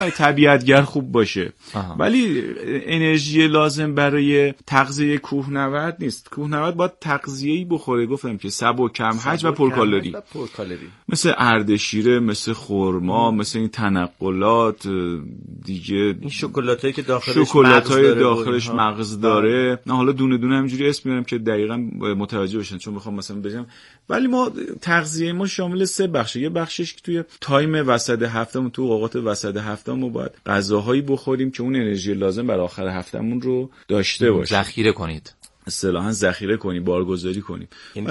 طبیعتگر خوب باشه. ولی انرژی لازم برای تغذیه کوهنورد نیست. کوهنورد باید تغذیه‌ای بخوره، گفتم که سبک، کم حجم و پرکالری، مثل اردشیره، مثل خرما، مثل این تنقلات دیگه، این شکلاتایی که داخلش مغز داره. نه حالا دونه دونه همینجوری اسم میارم که دقیقاً متوجه بشن، چون میخوام مثلا بگم. ولی ما تغذیه ما شامل 3 بخشه. یه بخشش که توی تایم وسط هفتهمون، تو اوقات وسط هفتهمون باید غذاهایی بخوریم که اون انرژی لازم برای آخر هفتهمون رو داشته باشه. ذخیره کنید، اصطلاحاً ذخیره کنیم، بارگذاری کنیم. این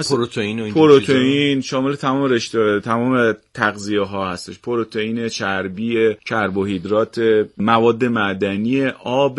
پروتئین شامل تمام رشته، تمام تغذیه ها هستش. پروتئین، چربی، کربوهیدرات، مواد معدنی، آب.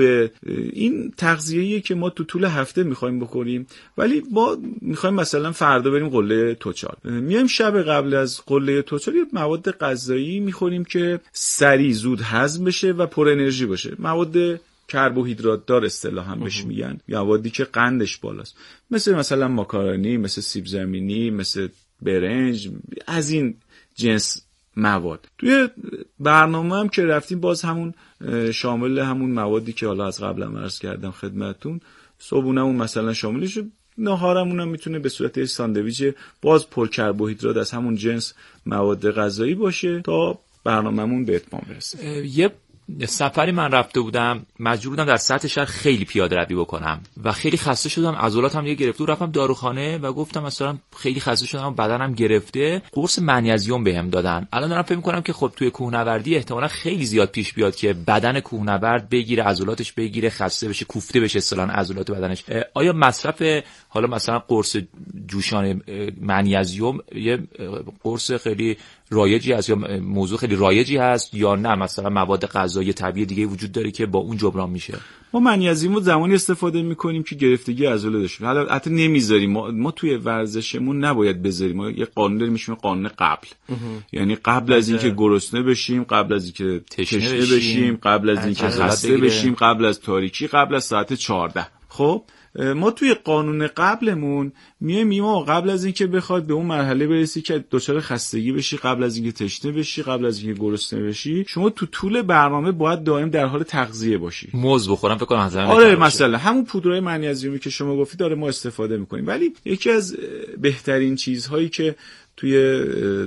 این تغذیه‌ایه که ما تو طول هفته می‌خوایم بکنیم. ولی ما می‌خوایم مثلا فردا بریم قله توچال، میایم شب قبل از قله توچال یه مواد غذایی می‌خوریم که سریع زود هضم بشه و پر انرژی باشه. مواد کربوهیدرات دار اصطلاحاً بهش میگن، موادی که قندش بالاست، مثلا ماکارونی، مثل سیب زمینی، مثل برنج، از این جنس مواد. توی برنامه هم که رفتیم باز همون شامل همون موادی که حالا از قبل هم عرض کردم خدمتتون. صبحونمون مثلا شاملش، نهارمون هم میتونه به صورت ساندویچ باز پر کربوهیدرات از همون جنس مواد غذایی باشه تا برنامه‌مون به اتمام برسه. یه سفری من رفته بودم، مجبور بودم در سطح شهر خیلی پیاده روی بکنم و خیلی خسته شدم، عضلاتم دیگه گرفته، رفتم داروخانه و گفتم مثلا خیلی خسته شدم و بدنم گرفته، قرص منیزیم بهم دادن. الان دارم فکر می‌کنم که خب توی کوهنوردی احتمالاً خیلی زیاد پیش بیاد که بدن کوهنورد بگیره، عضلاتش بگیره، خسته بشه، کوفته بشه اصطلاحاً عضلات بدنش. آیا مصرف حالا مثلا قرص جوشان منیزیم یه قرص خیلی رایجی هست یا موضوع خیلی رایجی هست یا نه مثلا مواد غذایی طبیعی دیگه وجود داره که با اون جبران میشه؟ ما منیزیم رو زمانی استفاده میکنیم که گرفتگی عضله داشتیم. حالا حتی نمیذاریم، ما توی ورزشمون نباید بذاریم. ما یه قانون داریم میشه قانون قبل. یعنی قبل از اینکه گرسنه بشیم، قبل از اینکه تشنه بشیم، قبل از اینکه خسته بشیم، قبل از تاریکی، قبل از ساعت 14. خب ما توی قانون قبلمون میایم قبل از اینکه بخواد به اون مرحله برسی که دچار خستگی بشی، قبل از اینکه تشنه بشی، قبل از اینکه گرسنه بشی، شما تو طول برنامه باید دائم در حال تغذیه باشی. موز بخورم فکر کنم آره مثلا همون پودرای منیزیمی که شما گفتید داره ما استفاده میکنیم. ولی یکی از بهترین چیزهایی که توی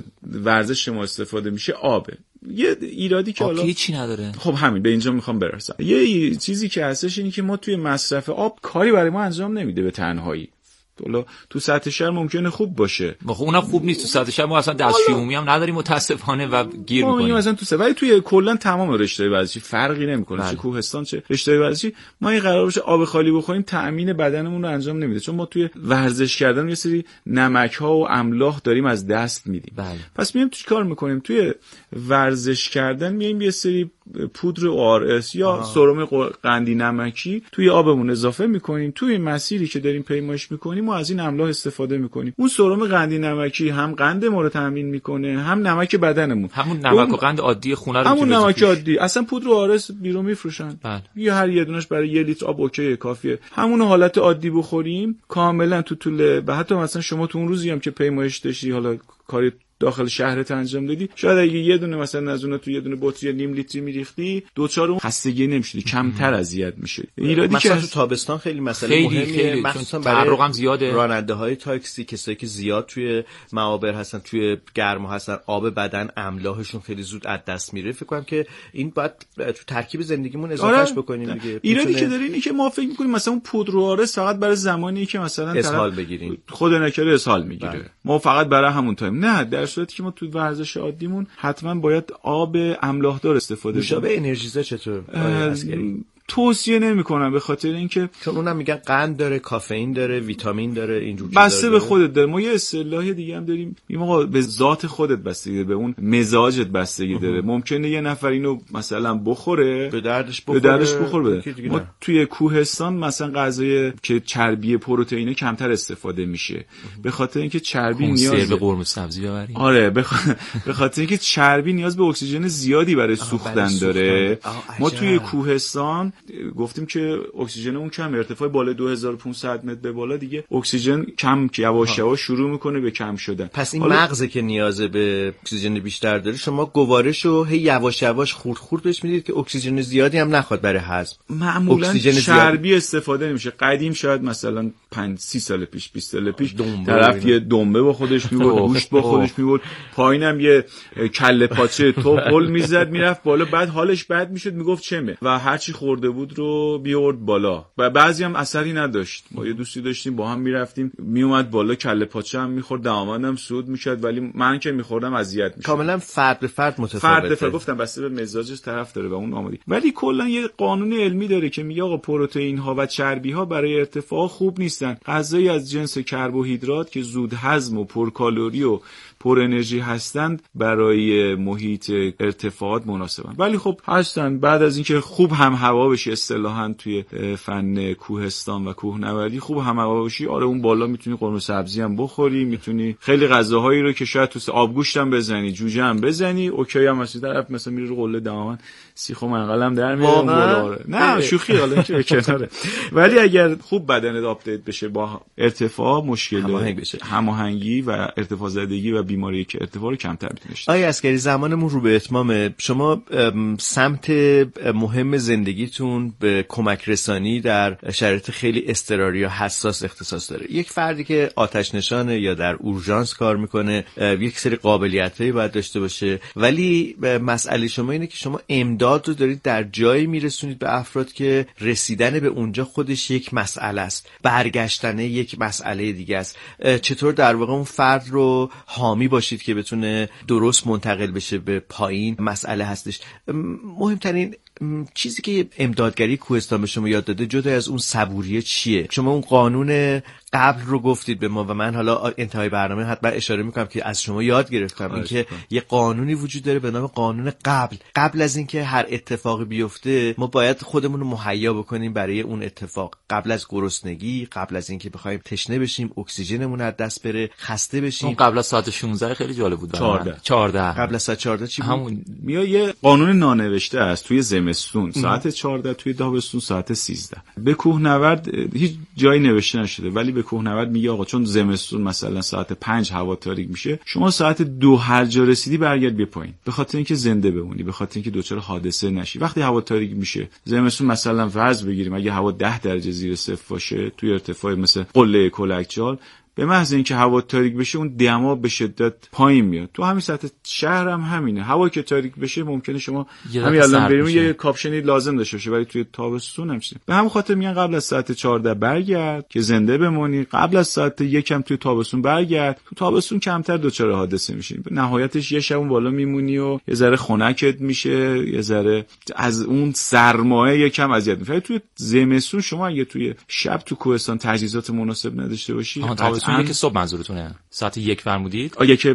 ورزش ما استفاده میشه آبه. یه ایرادی که حالا هیچی نداره. خب همین به اینجا میخوام برسم. یه چیزی که هستش اینه که ما توی مصرف آب کاری برای ما انجام نمیده به تنهایی. حالا تو سطح شهر ممکنه خوب باشه، خب اونم خوب نیست. تو سطح شهر ما اصلا دستشویی عمومی هم نداریم متاسفانه و گیر می‌کنیم. ما مثلا ولی توی کلا تمام رشته ورزشی فرقی نمی‌کنه، چه کوهستان چه رشته ورزشی، ما این قرار باشه آب خالی بخوریم تأمین بدنمون رو انجام نمیده، چون ما توی ورزش کردن یه سری نمک‌ها و املاح داریم از دست میدیم. پس میایم چیکار می‌کنیم؟ توی ورزش کردن میایم یه سری پودر ORS یا سرم قندی نمکی توی آبمون اضافه می‌کنیم. توی مسیری که داریم پیمایش می‌کنیم ما از این املاح استفاده می‌کنیم. اون سرم قندی نمکی هم قند ما رو تامین می‌کنه، هم نمک بدنمون. همون نمک و قند عادی خونه رو همون نمک عادی. اصلا پودر ORS بیرون میفروشن. یه هر یه دونش برای 1 لیتر آب اوکی کافیه. همون حالت عادی بخوریم کاملا تو طول و حتی مثلا شما تو اون روزی هم که پیمایش داشتی حالا کاری داخل شهرت انجام دادی، شاید اگه یه دونه مثلا از اونها تو یه دونه بطری نیم لیتری میریختی دوچار اون خستگی نمیشدی، کمتر اذیت میشدی. ایرادی که تو تابستان خیلی مسئله مهمیه، مخصوصا برای رقم زیاده. راننده‌های تاکسی، کسایی که زیاد توی معابر هستن، توی گرما هستن، آب بدن املاحشون خیلی زود از دست میره. فکر کنم که این باید تو ترکیب زندگیمون اضافهش بکنیم دیگه. ایرادی که داره اینه که ما فکر می‌کنیم مثلا اون پودر ORS فقط برای زمانی که مثلا اسهال بگیریم، خود نکره اسهال میگیره، ما فقط برای همون تایم. نه، در صورتی که ما تو ورزش عادیمون حتما باید آب املاحدار استفاده کنیم. نوشابه انرژیزا چطور؟ توصیه نمی‌کنم به خاطر اینکه چون اونم میگن قند داره، کافئین داره، ویتامین داره، اینجور چیزا بسته به خودت داره. ما یه اصطلاح دیگه هم داریم، این موقع به ذات خودت بستگی داره، به اون مزاجت بستگی داره. ممکنه یه نفر اینو مثلا بخوره به دردش بخوره. ما توی کوهستان مثلا غذای که چربی پروتئین کمتر استفاده میشه به خاطر اینکه چربی نیاز به قرمه سبزی ببریم. آره به خاطر اینکه چربی نیاز به اکسیژن زیادی برای سوختن داره. ما توی کوهستان گفتیم که اکسیژن اون کم، ارتفاع بالا 2500 متر به بالا دیگه اکسیژن کم یواش یواش شروع میکنه به کم شدن. پس این مغزه که نیاز به اکسیژن بیشتر داره، شما گوارشو هی یواش یواش خورد خورد بهش میدید که اکسیژن زیادی هم نخواد برای هضم. معمولا چربی استفاده نمیشه. قدیم شاید مثلا 5-30 سال پیش 20 سال پیش طرف یه دنبه با خودش میبرد، گوشت با خودش میبرد، پایینم یه کله پاچه تو قل میزد میرفت بالا، بعد حالش بد میشد میگفت چمه و هر چی خورده بود رو بیورد بالا و بعضی هم اثری نداشت. ما یه دوستی داشتیم با هم میرفتیم میومد بالا، کله پاچه هم میخورد، دماغم سود میشد، ولی من که میخوردم اذیت میشد. کاملا فرد به فرد متفاوته. فرد گفتم بسته به مزاجش طرف داره و اون آمادگی. ولی کلا یه قانون علمی داره که میگه آقا پروتئین ها و چربی ها برای ارتفاع خوب نیستن. غذایی از جنس کربوهیدرات که زود هضم و پرکالری و پر انرژی هستند برای محیط ارتفاعات مناسبن. ولی خب هستن بعد از اینکه خوب هم هوا بشی، اصطلاحاً توی فن کوهستان و کوهنوردی خوب هم هوا بشی، آره اون بالا میتونی قرمه سبزی هم بخوری، میتونی خیلی غذاهایی رو که شاید تو آبگوشت هم بزنی، جوجه هم بزنی، اوکی هم هست. طرف مثلا میره رو قله دماوند سیخ و منقلم در میاره اون بالا. نه شوخی حالا که کناره. ولی اگر خوب بدنت آپدیت بشه با ارتفاع، مشکل هماهنگی و ارتفاع زدگی و بیماری که ارتفاع رو کمتر می‌کنه. آقای عسگری زمانمون رو به اتمام. شما سمت مهم زندگیتون به کمک رسانی در شرایط خیلی اضطراری و حساس اختصاص داره. یک فردی که آتش نشانه یا در اورژانس کار میکنه یک سری قابلیتایی باید داشته باشه، ولی مسئله شما اینه که شما امداد رو دارید در جایی میرسونید به افراد که رسیدن به اونجا خودش یک مسئله است، برگشتن یک مسئله دیگه است. چطور در واقع اون فرد رو حامی باشید که بتونه درست منتقل بشه به پایین مسئله هستش. مهمترین چیزی که امدادگری کوهستان به شما یاد داده جدا از اون صبوریه چیه؟ شما اون قانون قبل رو گفتید به ما و من حالا انتهای برنامه حتما اشاره میکنم که از شما یاد گرفتم اینکه یه قانونی وجود داره به نام قانون قبل از اینکه هر اتفاقی بیفته ما باید خودمون رو مهیا بکنیم برای اون اتفاق. قبل از گرسنگی، قبل از اینکه بخوایم تشنه بشیم، اکسیژنمون از دست بره، خسته بشیم. اون قبل از ساعت 16 خیلی جالب بود. 14 قبل از ساعت 14 چی بود؟ همون یه قانون نانوشته است توی زمستون ساعت 14، توی تابستون ساعت 13. به کوهنورد هیچ جایی نوشته نشده ولی به کوهنورد میگه آقا چون زمستون مثلا ساعت 5 هوا تاریک میشه، شما ساعت 2 هر جا رسیدی برگرد بیا پایین، به خاطر اینکه زنده بمونی، به خاطر اینکه دچار حادثه نشی. وقتی هوا تاریک میشه زمستون مثلا فرض بگیریم اگه هوا 10 درجه زیر صفر باشه توی ارتفاع مثل قله کلکچال، به محض اینکه هوا تاریک بشه اون دما به شدت پایین میاد. تو همین سطح شهر هم همینه، هوا که تاریک بشه ممکنه شما همین الان بریم یه کاپشنی لازم داشته باشه، ولی توی تابستون نمیشه. به همین خاطر میگن قبل از ساعت 14 برگرد که زنده بمونی، قبل از ساعت 1 هم توی تابستون برگرد. تو تابستون کمتر دچار حادثه میشی، نهایتش یه شب اون بالا میمونی و یه ذره خنکت میشه، یه ذره از اون سرمایه یکم اذیت میشه. توی زمستون شما اگه توی شب تو کوهستان تجهیزات مناسب نداشته باشی، که صبح منظورتونه ساعت 1 فرمودید؟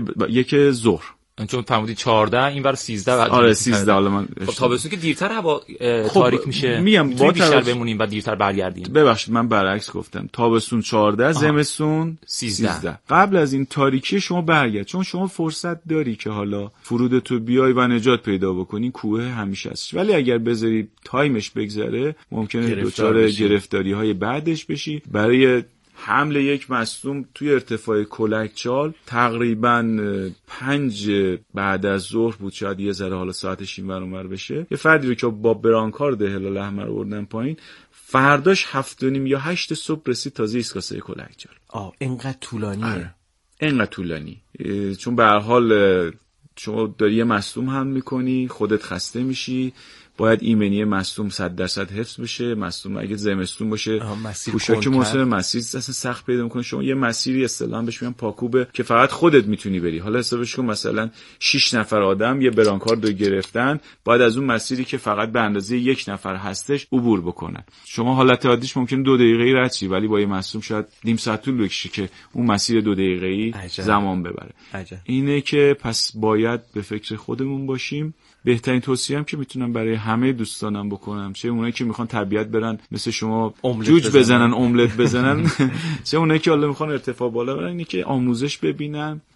یک ظهر، چون فرمودید 14 اینور 13 بعد آره 13. حالا من خب تابستون که دیرتر هوا تاریک میشه، میگم با بیشتر بمونیم و دیرتر برگردیم. ببخشید من برعکس گفتم، تابستون 14 زمستون 13. قبل از این تاریکی شما برگرد، چون شما فرصت داری که حالا فرودتو بیای و نجات پیدا بکنی، کوه همیشه هست. ولی اگر بذاری تایمش بگذره ممکنه دچار گرفتاری‌های بعدش بشی. برای حمل یک مصدوم توی ارتفاع کلکچال تقریباً 5 بعد از ظهر بود، شاید یه ذره حالا ساعتش این ور اونور بشه. یه فردی رو که با برانکار ده هلال احمر آوردن پایین، فرداش 7:30 یا 8 صبح رسید تازه ایستگاه کلکچال. اینقدر طولانیه؟ اینقدر طولانی، چون به هر حال شما داری یه مصدوم حمل میکنی، خودت خسته میشی، باید ایمنی مصدوم 100% حفظ بشه. مصدوم اگه زمستون باشه پوشاک مسافر مسیر اصلا سخت پیدا میکنه. شما یه مسیری اصطلاحاً بهش میگن پاکوبه که فقط خودت میتونی بری. حالا حسابش کن مثلا 6 نفر آدم یه برانکار رو گرفتن، باید از اون مسیری که فقط به اندازه 1 نفر هستش عبور بکنن. شما حالت عادیش ممکن 2 دقیقه‌ای رد شی، ولی با یه مصدوم شاید نیم ساعت طول بکشه که اون مسیر 2 دقیقه‌ای زمان ببره. اینه که پس باید به فکر خودمون باشیم. بهترین توصیه‌ام که میتونم برای همه دوستانم بکنم، چه اونایی که میخوان طبیعت برن مثل شما جوج بزنن، املت بزنن، چه اونایی که حالا میخوان ارتفاع بالا برن، اینه که آموزش ببینن،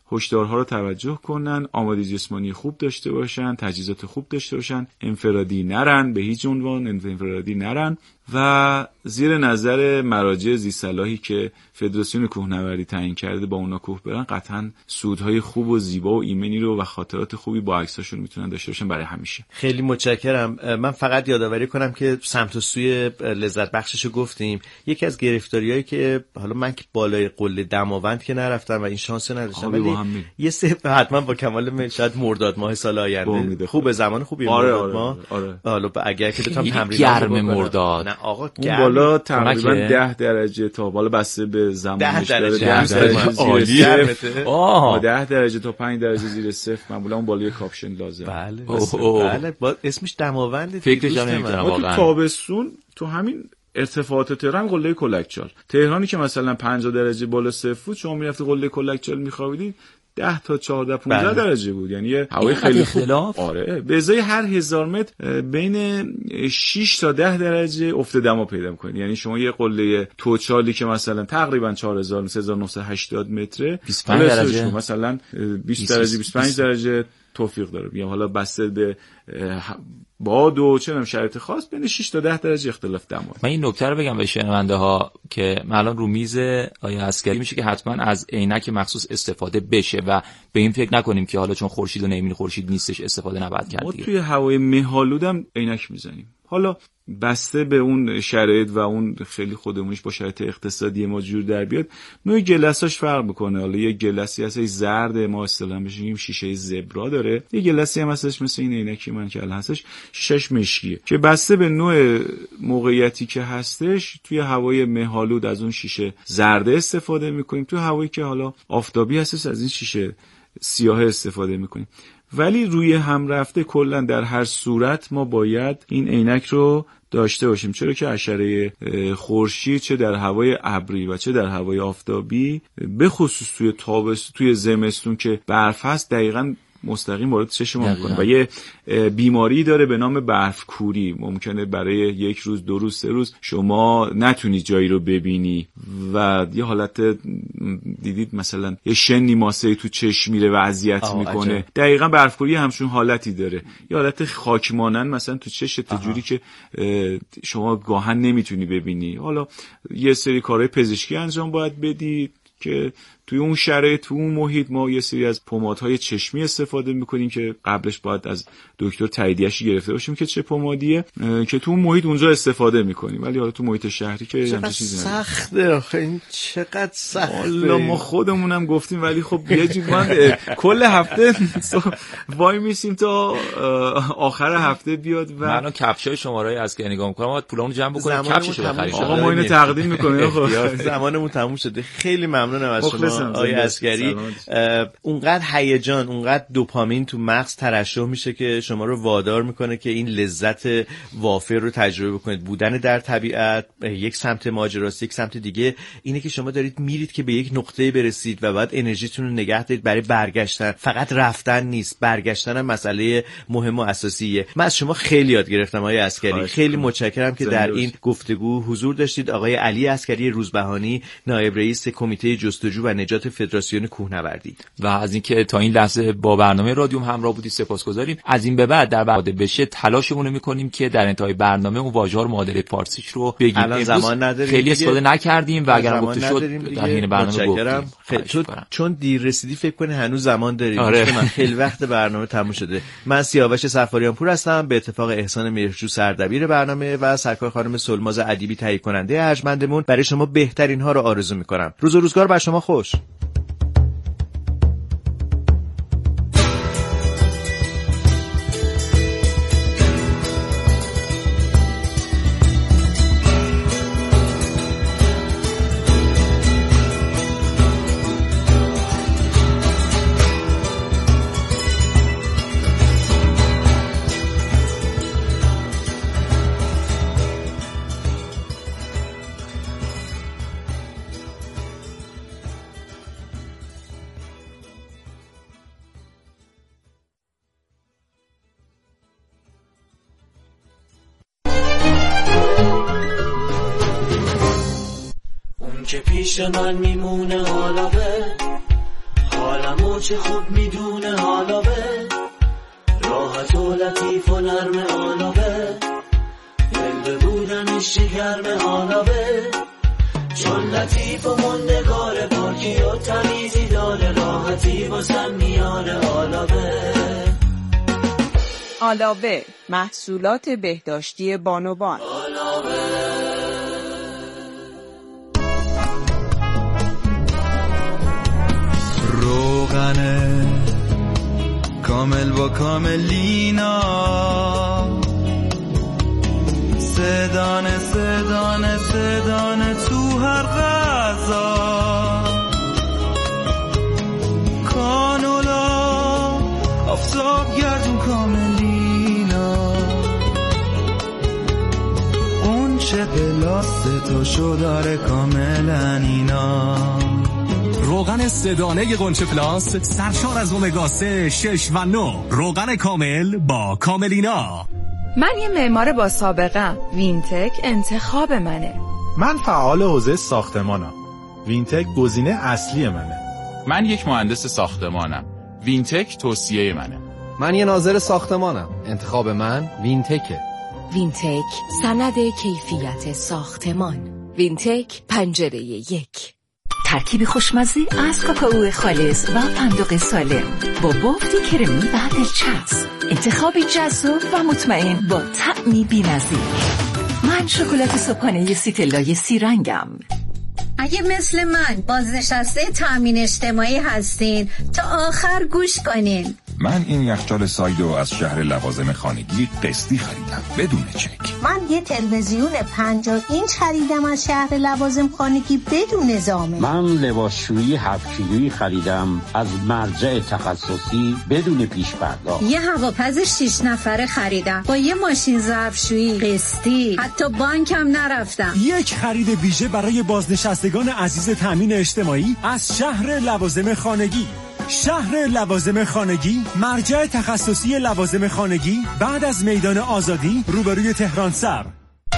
هشدارها رو توجه کنن، آماده جسمانی خوب داشته باشن، تجهیزات خوب داشته باشن، انفرادی نرن، به هیچ عنوان انفرادی نرن و زیر نظر مراجع ذی‌صلاحی که فدراسیون کوهنوردی تعیین کرده با اونا کوه برن، قطعاً سودهای خوب و زیبا و ایمنی رو و خاطرات خوبی با عکساشون میتونن داشته باشن برای همیشه. خیلی متشکرم. من فقط یادآوری کنم که سمت و سوی لذت بخششو گفتیم. یکی از گرفتاریایی که حالا من که بالای قله دماوند که نرفتم و این شانس نداشتم، ولی یه سه حتما با کمال میل شاید مرداد ماه سال آینده خوب زمان خوبی مرداد ماه. حالا اگر که بتونم تمرین گرم مرداد آقا اون بالا تقریبا 10 درجه تا بالا بسته به زمانش داره 10 درجه زیر صفر 10 درجه تا 5 درجه زیر صفر معمولا اون بالای کاپشن لازم. بله اسمش دماوند. فکرش هم نمی‌کنم واقعا. تو تابستون تو همین ارتفاعات تهران قله کلکچال، تهرانی که مثلا 50 درجه بالا صفر بود، شما میرفتی قله کلکچال میخوابیدید 10 تا 14 15 درجه بود، یعنی هوای خیلی خوب. آره به ازای هر 1000 متر بین 6 تا 10 درجه افت دما پیدا می‌کنید. یعنی شما یه قله توچالی که مثلا تقریبا 4980 متره 25 درجه مثلا 20 درجه 25 درجه توفیق داره. میگم حالا بسته به باد و چه شرایط خاص بین 6 تا 10 درجه اختلاف دما. من این نکته رو بگم به شنونده ها که الان رو میز آیا عسکری میشه که حتما از عینک مخصوص استفاده بشه و به این فکر نکنیم که حالا چون خورشید و نمیبینی خورشید نیستش استفاده نباید کرد. ما توی هوای مه‌آلودم عینک میزنیم. حالا بسته به اون شرایط و اون خیلی خودمونیش با شرایط اقتصادی ما جور در بیاد، نوع گلساش فرق میکنه. حالا یه گلسی هستش زرد، ما اصطلاحاً بهش میگیم شیشه زبرا داره، یه گلسی هم هستش مثل این عینکی من که الان هستش شیشه‌اش مشکیه، که بسته به نوع موقعیتی که هستش توی هوای مه‌آلود از اون شیشه زرد استفاده میکنیم، توی هوایی که حالا آفتابی هستش از این شیشه سیاه استفاده میکنیم. ولی روی هم رفته کلا در هر صورت ما باید این عینک رو داشته باشیم، چرا که اشعه خورشید چه در هوای ابری و چه در هوای آفتابی به خصوص توی تابستون توی زمستون که برف هست دقیقاً مستقیم وارد چشم ما میکنه و یه بیماری داره به نام برف کوری. ممکنه برای 1 روز 2 روز 3 روز شما نتونی جایی رو ببینی و یه حالت دیدید مثلا یه شنی ماسه تو چشم میره و اذیت میکنه. دقیقاً برف کوری همشون حالتی داره، یه حالت خاک مانند مثلا تو چشت جوری که شما گاهن نمیتونی ببینی. حالا یه سری کارهای پزشکی انجام باید بدی که توی اون شرایط تو اون محیط ما یه سری از پمادهای چشمی استفاده میکنیم که قبلش باید از دکتر تاییدیه‌اش گرفته باشیم که چه پمادیه، که تو اون محیط اونجا استفاده میکنیم. ولی حالا تو محیط شهری که چقدر سخته آخه، این چقدر سخته. والا ما خودمونم گفتیم ولی خب یه جوری کل هفته وای میسیم تا آخر هفته بیاد و من کفشای شماره‌ای از که نگاه میکنم باید پولامون جمع بکنیم کفششو بخریم. آقا ما اینو تقدیم میکنیم. خب زمانمون تموم شده. خیلی ممنونم از شما آقای عسکری. اونقدر هیجان، اونقدر دوپامین تو مغز ترشح میشه که شما رو وادار میکنه که این لذت وافر رو تجربه بکنید. بودن در طبیعت یک سمت ماجراست، یک سمت دیگه اینه که شما دارید میرید که به یک نقطه برسید و بعد انرژیتون رو نگه دارید برای برگشتن. فقط رفتن نیست، برگشتن هم مسئله مهم و اساسیه. من از شما خیلی یاد گرفتم آقای عسکری. خیلی متشکرم که در این گفتگو حضور داشتید. آقای علی عسکری روزبهانی، نایب رئیس کمیته جستجو و نجات فدراسیون کوهنوردی. و از اینکه تا این لحظه با برنامه رادیوم همراه بودید سپاسگزاریم. از این به بعد در بعد بشه تلاشمون رو می‌کنیم که در انتهای برنامه اون واژه‌ها رو معادله فارسیش رو بگیم. الان زمان نداریم، خیلی استفاده نکردیم و اگر گفته شد در حین برنامه گفتیم. چون دیر رسیدی فکر کنی هنوز زمان داریم. من خیلی وقت برنامه تموم شده. من سیاوش صفاریان پور هستم، به اتفاق احسان مهرجو سردبیر برنامه و سرکار خانم سلماز ادیبی تهیه کننده ارجمندمون برای شما بهترین ها رو آرزو می‌کنم. روز و روزگار بر شما خوش. که پیش من میمونه حالا به حالمو و چه خوب میدونه حالا به راحت و لطیف و نرم حالا به دل بودنش گرم حالا به چون لطیف و مندگار پاکی و تمیزی داره راحتی واسم میاره حالا به آلاوه محصولات بهداشتی بانوان. روغن کامل با کاملینا سدانه سدانه سدانه تو هر غذا کانولا آفتاب گردون کاملینا اون چه پلاستو داره کاملا اینا روغن سدانه قنچه پلاس سرشار از امگا 3، 6 و 9. روغن کامل با کاملینا. من یه معمار با سابقه. وینتک انتخاب منه. من فعال حوزه ساختمانم. وینتک گزینه اصلی منه. من یک مهندس ساختمانم. وینتک توصیه منه. من یه ناظر ساختمانم. انتخاب من وینتکه. وینتک سند کیفیت ساختمان. وینتک پنجره 1. ترکیب خوشمزه از کاکائو خالص و فندق سالم با بافتی کرمی و دلچسب. انتخابی جذاب و مطمئن با طعمی بی‌نظیر. من شکلات صبحانه سیتلای 3 رنگم. اگه مثل من بازنشسته تامین اجتماعی هستین تا آخر گوش کنین. من این یخچال سایدو از شهر لوازم خانگی قسطی خریدم بدون چک. من یه تلویزیون 50 اینچ خریدم از شهر لوازم خانگی بدون ضامن. من لباسشویی 7 کیلویی خریدم از مرجع تخصصی بدون پیش پرداخت. یه هواپز 6 نفره خریدم با یه ماشین ظرفشویی قسطی، حتی بانکم نرفتم. یک خرید ویژه برای بازنشستگان عزیز تامین اجتماعی از شهر لوازم خانگی. شهر لوازم خانگی، مرجع تخصصی لوازم خانگی بعد از میدان آزادی روبروی تهران سر.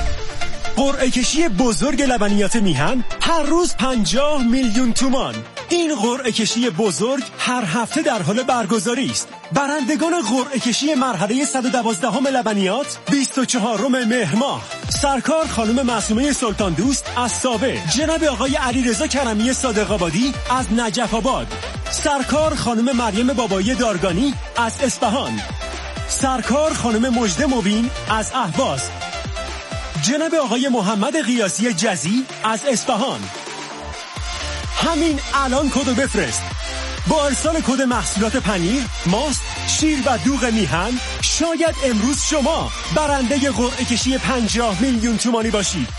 قرعه کشی بزرگ لبنیات میهن هر روز 50 میلیون تومان. این قرعه کشی بزرگ هر هفته در حال برگزاری است. برندگان قرعه کشی مرحله 112 لبنیات 24 مهر ماه: سرکار خانم معصومه سلطان دوست از ساوه، جناب آقای علیرضا کرمی صادق آبادی از نجف آباد، سرکار خانم مریم بابایی دارگانی از اصفهان، سرکار خانم مجده مبین از اهواز، جناب آقای محمد قیاسی جزی از اصفهان. همین الان کدو بفرست. با ارسال کد محصولات پنیر، ماست، شیر و دوغ میهن شاید امروز شما برنده قرعه کشی 50 میلیون تومانی باشید.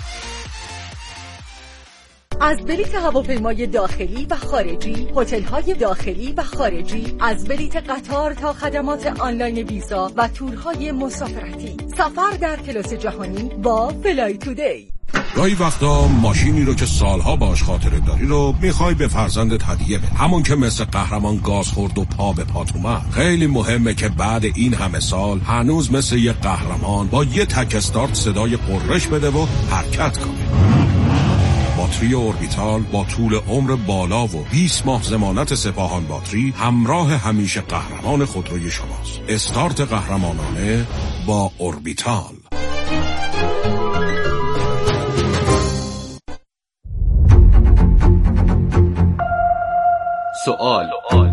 از بلیت هواپیمای داخلی و خارجی، هتل‌های داخلی و خارجی، از بلیت قطار تا خدمات آنلاین ویزا و تورهای مسافرتی. سفر در کلاس جهانی با فلای تودی. گاهی وقتا ماشینی رو که سالها باش خاطره داری رو میخوای به فرزندت هدیه بدی، همون که مثل قهرمان گاز خورد و پا به پات اومد. خیلی مهمه که بعد این همه سال هنوز مثل یه قهرمان با یه تک استارت صدای قررش بده و حرکت کنه. باتری اوربیتال با طول عمر بالا و 20 ماه ضمانت سپاهان باتری همراه همیشه قهرمان خودروی شماست. استارت قهرمانانه با اوربیتال. سوال،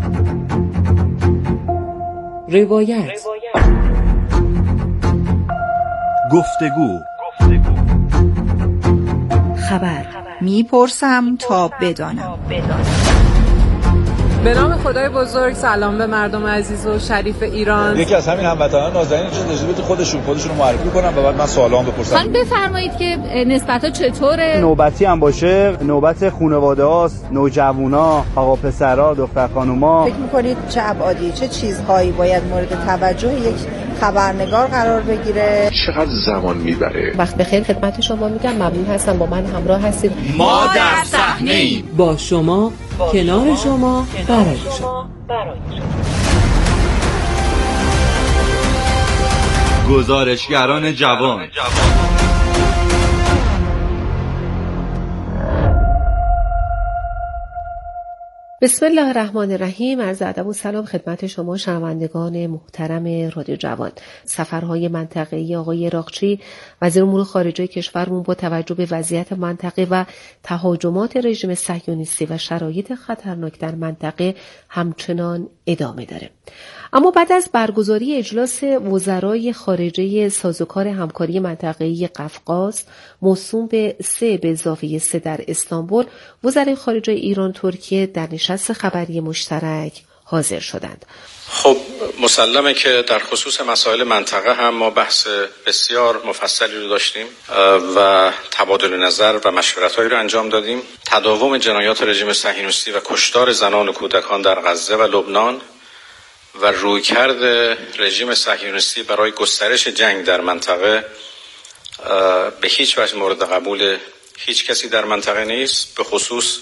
روایت، گفتگو، خبر. میپرسم تا بدانم. به نام خدای بزرگ. سلام به مردم عزیز و شریف ایران. یکی از همین هموطنان نازنین چه اجازه خودشون رو معرفی کنم و بعد من سوالام بپرسم. خانم بفرمایید که نسبت‌ها چطوره؟ نوبتی هم باشه، نوبت خانواده هاست، نوجوانا، آقا پسرا، دختر خانوما. فکر می‌کنید چه ابعادی، چه چیزهایی باید مورد توجه یک خبرنگار قرار بگیره؟ چقدر زمان میبره؟ وقت بخیر خدمت شما میگم، ممنون هستم با من همراه هستید. ما در صحنه‌ایم، با شما، کنار شما، برای شما. گزارشگران جوان. بسم الله الرحمن الرحیم. عرض ادب و سلام خدمت شما شنوندگان محترم رادیو جوان. سفرهای منطقه‌ای آقای اراقچی وزیر امور خارجه کشورمون با توجه به وضعیت منطقه و تهاجمات رژیم صهیونیستی و شرایط خطرناک در منطقه همچنان ادامه داره. اما بعد از برگزاری اجلاس وزرای خارجه سازوکار همکاری منطقه‌ای قفقاز موسوم به 3+3 در استانبول، وزرای خارجه ایران ترکیه در نشست خبری مشترک حاضر شدند. خب مسلمه که در خصوص مسائل منطقه هم ما بحث بسیار مفصلی رو داشتیم و تبادل نظر و مشورت‌هایی رو انجام دادیم. تداوم جنایات رژیم صهیونیستی و کشتار زنان و کودکان در غزه و لبنان و رویکرد رژیم صهیونیستی برای گسترش جنگ در منطقه به هیچ وجه مورد قبول هیچ کسی در منطقه نیست، به خصوص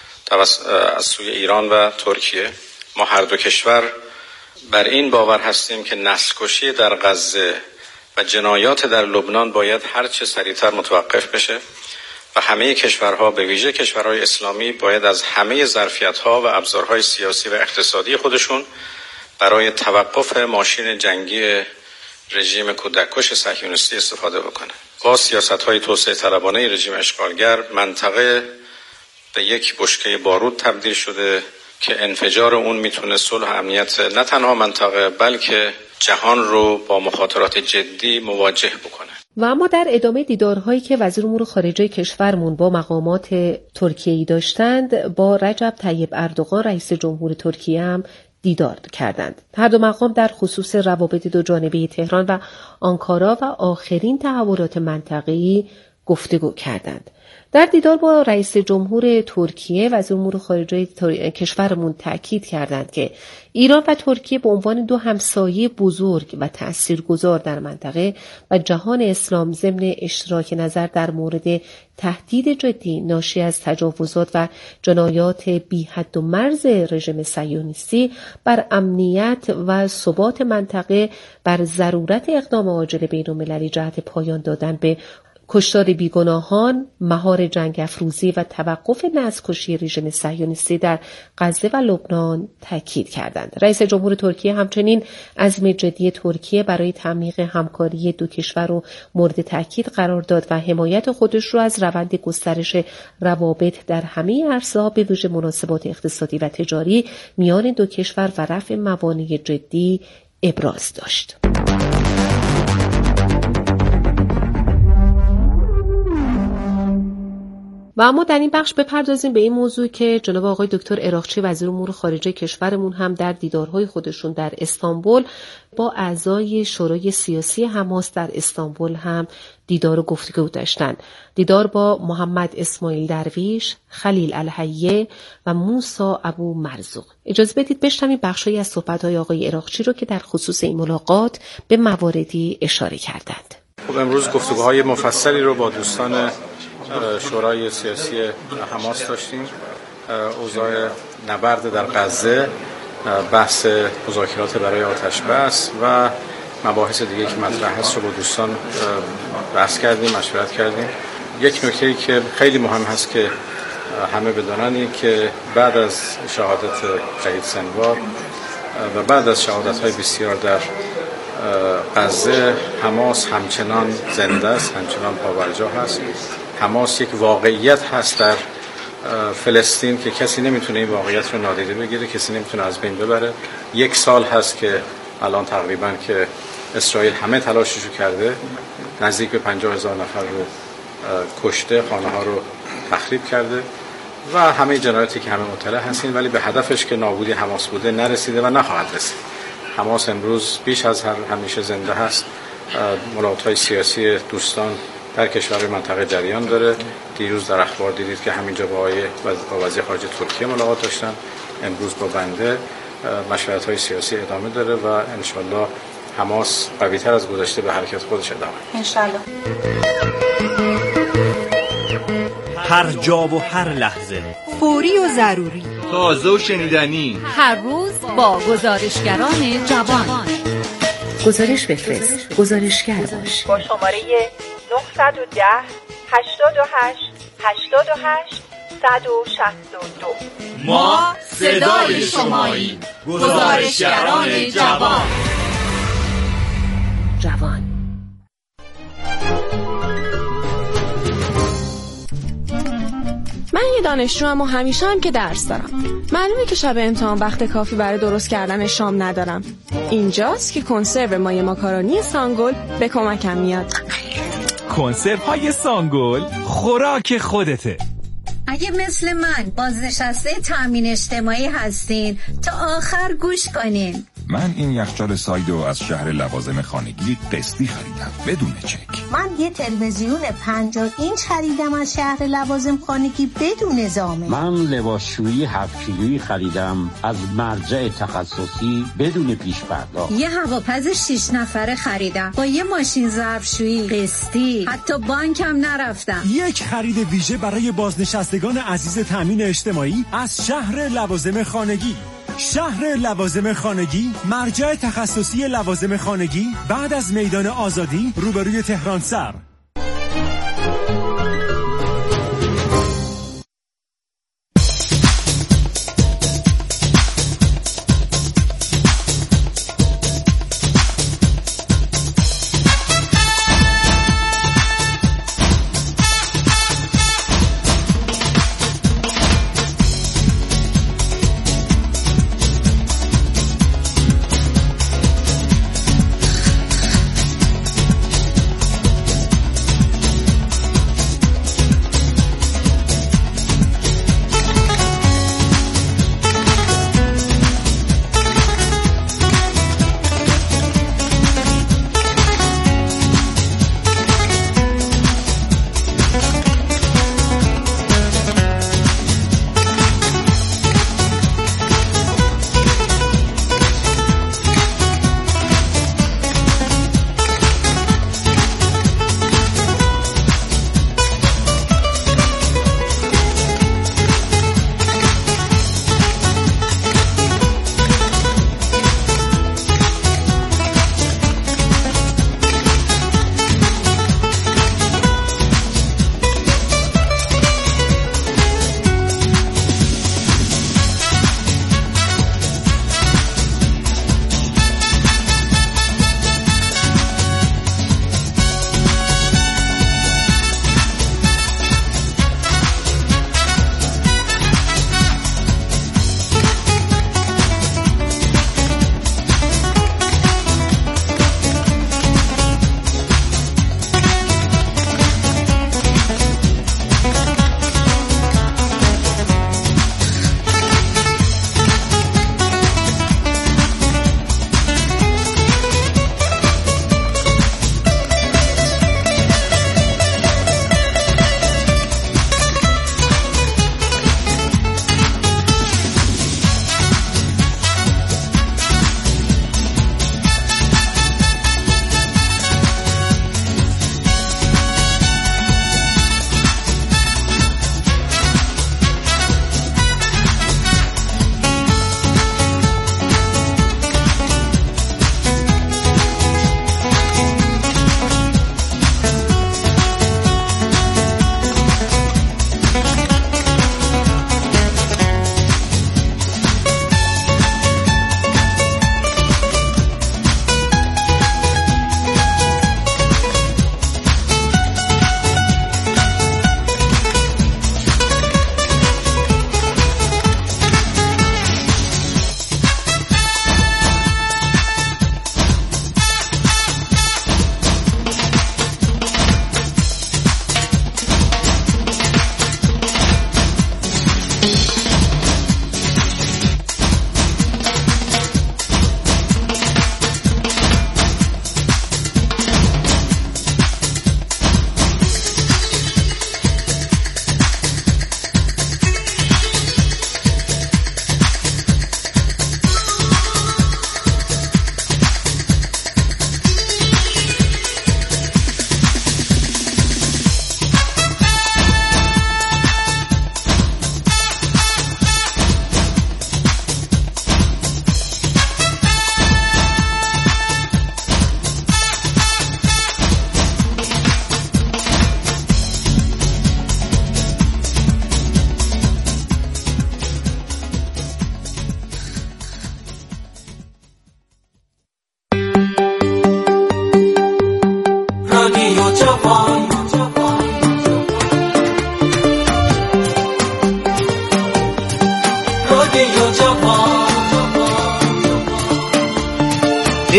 از سوی ایران و ترکیه. ما هر دو کشور بر این باور هستیم که نسل‌کشی در غزه و جنایات در لبنان باید هر چه سریعتر متوقف بشه و همه کشورها به ویژه کشورهای اسلامی باید از همه ظرفیت‌ها و ابزارهای سیاسی و اقتصادی خودشون برای توقف ماشین جنگی رژیم کودککش صهیونیستی استفاده بکنه. با سیاست‌های توسعه طلبانه رژیم اشغالگر منطقه به یک بشکه بارود تبدیل شده که انفجار اون میتونه صلح و امنیت نه تنها منطقه بلکه جهان رو با مخاطرات جدی مواجه بکنه. و اما در ادامه دیدارهایی که وزیر امور خارجه کشورمون با مقامات ترکیه‌ای داشتند، با رجب طیب اردوغان رئیس جمهور ترکیه هم دیدار کردند. هر دو مقام در خصوص روابط دو جانبه تهران و آنکارا و آخرین تحولات منطقه‌ای گفتگو کردند. در دیدار با رئیس جمهور ترکیه وزیر امور خارجه کشورمون تاکید کردند که ایران و ترکیه به عنوان دو همسایه بزرگ و تاثیرگذار در منطقه و جهان اسلام ضمن اشتراک نظر در مورد تهدید جدی ناشی از تجاوزات و جنایات بی حد و مرز رژیم صهیونیستی بر امنیت و ثبات منطقه بر ضرورت اقدام عاجل بین‌المللی جهت پایان دادن به کشتار بیگناهان، مهار جنگ افروزی و توقف نسل‌کشی رژیم صهیونیستی در غزه و لبنان تاکید کردند. رئیس جمهور ترکیه همچنین عزم جدی ترکیه برای تعمیق همکاری دو کشور رو مورد تاکید قرار داد و حمایت خودش رو از روند گسترش روابط در همه عرصه‌ها به ویژه مناسبات اقتصادی و تجاری میان دو کشور و رفع موانع جدی ابراز داشت. و اما در این بخش بپردازیم به این موضوع که جناب آقای دکتر اراقچی وزیر امور خارجه کشورمون هم در دیدارهای خودشون در استانبول با اعضای شورای سیاسی حماس در استانبول هم دیدار و گفتگو داشتند. دیدار با محمد اسماعیل درویش، خلیل الحیه و موسی ابو مرزوق. اجازه بدید بشنویم بخشی از صحبت‌های آقای اراقچی رو که در خصوص این ملاقات به مواردی اشاره کردند. خب امروز گفتگوهای مفصلی رو با دوستان شورای سیاسی حماس داشتیم. اوضاع نبرد در غزه، بحث مذاکرات برای آتش‌بس و مباحث دیگه که مطرح هست رو با دوستان بحث کردیم، مشورت کردیم. یک نکته‌ای که خیلی مهم هست که همه بدانن این که بعد از شهادت شهید سنوار و بعد از شهادت‌های بسیار در غزه، حماس همچنان زنده است، همچنان پابرجا هست. حماس یک واقعیت هست در فلسطین که کسی نمیتونه این واقعیت رو نادیده بگیره، کسی نمیتونه از بین ببره. 1 سال هست که الان تقریبا که اسرائیل همه تلاششو کرده، نزدیک به 50,000 نفر رو کشته، خانه ها رو تخریب کرده و همه جنایاتی که همه مطلع هستین، ولی به هدفش که نابودی حماس بوده نرسیده و نخواهد رسید. حماس امروز بیش از همیشه زنده هست. ملاقات‌های سیاسی دوستان در کشور منطقه جریان داره. دیروز در اخبار دیدید که همینجا با وزیر خارجه ترکیه ملاقات داشتن، امروز با بنده. مشورت‌های سیاسی ادامه داره و انشالله حماس قوی‌تر از گذشته به حرکت خودش ادامه انشالله. هر جا و هر لحظه، فوری و ضروری، تازه و شنیدنی، هر روز با گزارشگران جوان. گزارش بفرست، گزارشگر باش. با شماره 910 88 88 162. ما صدای شماییم. گزارشگران جوان. من یه دانشجوام و همیشه هم که درس دارم. معلومه که شب امتحان وقت کافی برای درست کردن شام ندارم. اینجاست که کنسرو مایه ماکارونی سانگل به کمکم میاد. کنسرو های سانگل خوراک خودته. اگه مثل من بازنشسته تامین اجتماعی هستین تا آخر گوش کنین. من این یخچال سایدو از شهر لوازم خانگی قسطی خریدم بدون چک. من یه تلویزیون 50 اینچ خریدم از شهر لوازم خانگی بدون زامن. من لباسشویی 7 کیلویی خریدم از مرجع تخصصی بدون پیش پرداخت. یه هواپز 6 نفره خریدم با یه ماشین ظرفشویی قسطی. حتی بانکم نرفتم. یک خرید ویژه برای بازنشستگان عزیز تامین اجتماعی از شهر لوازم خانگی. شهر لوازم خانگی، مرجع تخصصی لوازم خانگی بعد از میدان آزادی روبروی تهران سر.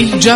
جوان.